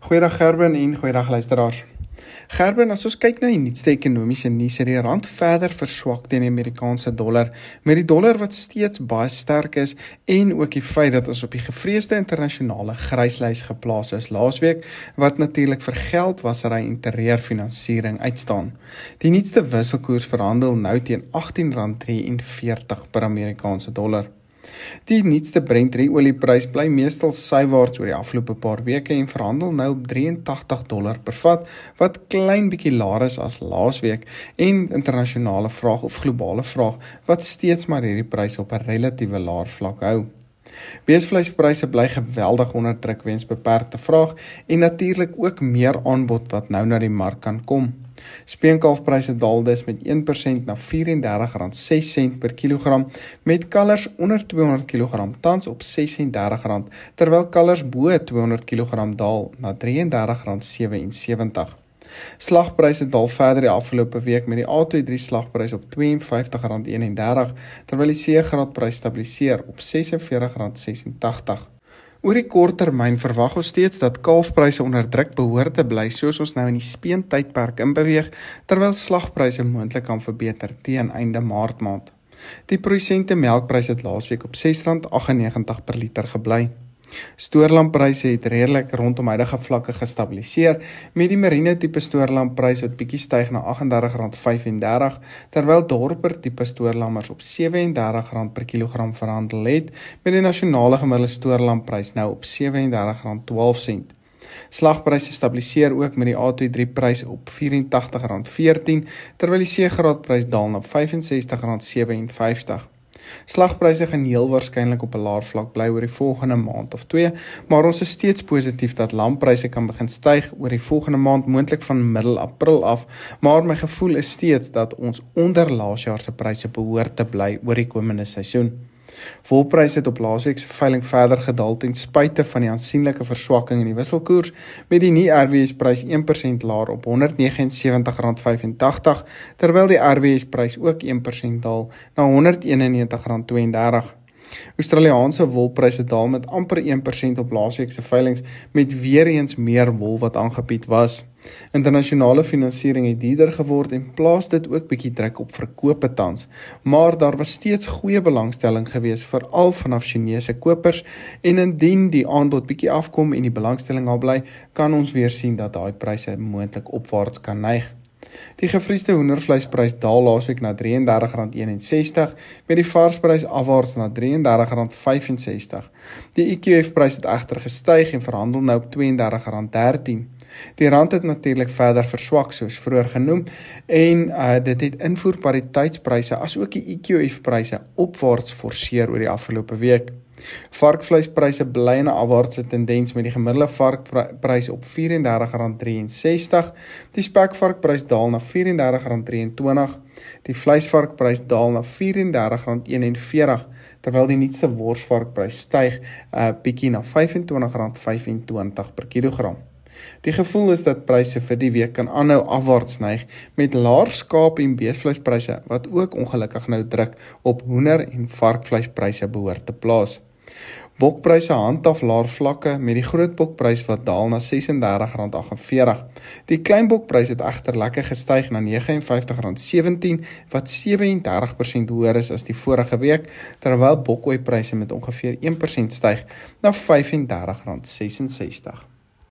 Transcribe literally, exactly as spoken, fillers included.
Goeiedag Gerben en goeiedag luisteraars. Gerben, as ons kyk na die nuutste ekonomiese nuus, het die rand verder verswak teen die Amerikaanse dollar, met die dollar wat steeds baie sterk is en ook die feit dat ons op die gevreesde internasionale gryslys geplaas is laasweek, wat natuurlik vir geldwasery en terreurfinansiering uitstaan. Die nuutste wisselkoers verhandel nou teen agttien rand drieënveertig per Amerikaanse dollar. Die nuutste Brent drie olieprys bly meestal sywaarts oor die afgelope paar weke en verhandel nou op drieëntagtig dollar per vat, wat klein bietjie laer is as laasweek, en internasionale vraag of globale vraag wat steeds maar hierdie prys op 'n relatiewe laer vlak hou. Beesvleispryse bly geweldig onder druk weens beperkte vraag en natuurlik ook meer aanbod wat nou na die mark kan kom. Speenkalfpryse daal dus met een persent na vyf en dertig rand ses sent per kilogram, met kalvers onder tweehonderd kilogram tans op ses en dertig rand, terwyl kalvers bo tweehonderd kilogram daal na drie en dertig rand sewe en sewentag. Slagpryse daal verder die afgelope week met die A twee drie slagprys op twee en vyftig rand een en dertig, terwyl die C-graadprys stabiliseer op ses en veertig rand ses en tagtig. Oor die kort termyn verwag ons steeds dat kalfpryse onder druk behoort te bly soos ons nou in die speentydperk inbeweeg, terwyl slagpryse moontlik kan verbeter teen einde Maart maand. Die produsente melkprys het laasweek op ses rand aggennegentig per liter gebly. Stoorlampryse het redelik rondom huidige vlakke gestabiliseer, met die marine tipe stoorlamprys wat bietjie styg na agt en dertig rand vyf en dertig, terwyl dorper tipe stoorlammers op sewe en dertig rand per kilogram verhandel het, met die nasionale gemiddelde stoorlamprys nou op sewe en dertig rand twaalf sent. Slagpryse stabiliseer ook met die A twee drie prys op vyf en tagtig rand veertien, terwyl die C-graadprys daal na vyf en sestig rand sewe en vyftig. Slagpryse gaan heel waarskynlik op 'n laer vlak bly oor die volgende maand of twee, maar ons is steeds positief dat lampryse kan begin styg oor die volgende maand, moontlik van middel April af, maar my gevoel is steeds dat ons onder laasjaar se pryse behoort te bly oor die komende seisoen. Wolpryse het op laasweek se veiling verder gedaal ten spyte van die aansienlike verswakking in die wisselkoers, met die nie R W S-prys een persent laer op honderd negenensewentig rand vyf en tagtig, terwyl die R W S-prys ook een persent daal na honderd eenennegentig rand twee en dertig. Australiaanse wolpryse daal met amper een persent op laasweek se veilings, met weer eens meer wol wat aangebied was. Internasionale finansiering het duurder geword en plaas dit ook bietjie druk op verkope tans, maar daar was steeds goeie belangstelling gewees veral vanaf Chinese kopers, en indien die aanbod bietjie afkom en die belangstelling al bly, kan ons weer sien dat daai pryse moontlik opwaarts kan neig. Die gevriesde hoendervleisprys daal laasweek na drie en dertig rand een en sestig, met die varsprys afwaarts na drie en dertig rand vyf en sestig. Die E Q F-prys het egter gestyg en verhandel nou op twee en dertig rand dertien. Die rand het natuurlik verder verswak soos vroeër genoem, en uh, dit het invoerpariteitspryse as ook die E Q F-pryse opwaarts forceer oor die afgelope week. Varkvleispryse bly in 'n afwaartse tendens met die gemiddelde varkprys op vyf en dertig rand drie en sestig, die spekvarkprys daal na vyf en dertig rand drieëntwintig, die vleisvarkprys daal na vyf en dertig rand een en veertig, terwyl die nuutste worsvarkprys styg uh, bietjie na vyf en twintig rand vyf en twintig per kilogram. Die gevoel is dat pryse vir die week kan aanhou afwaarts neig, met laer skaap- en beesvleispryse wat ook ongelukkig nou druk op hoender- en varkvleispryse behoort te plaas. Bokpryse handhaaf laer vlakke, met die groot bokprys wat daal na ses en dertig rand agt en veertig. Die kleinbokprys het egter lekker gestyg na vyf en vyftig rand sewentien, wat sewe en dertig persent hoër is as die vorige week, terwyl bokoeipryse met ongeveer een persent styg na vyf en dertig rand ses en sestig.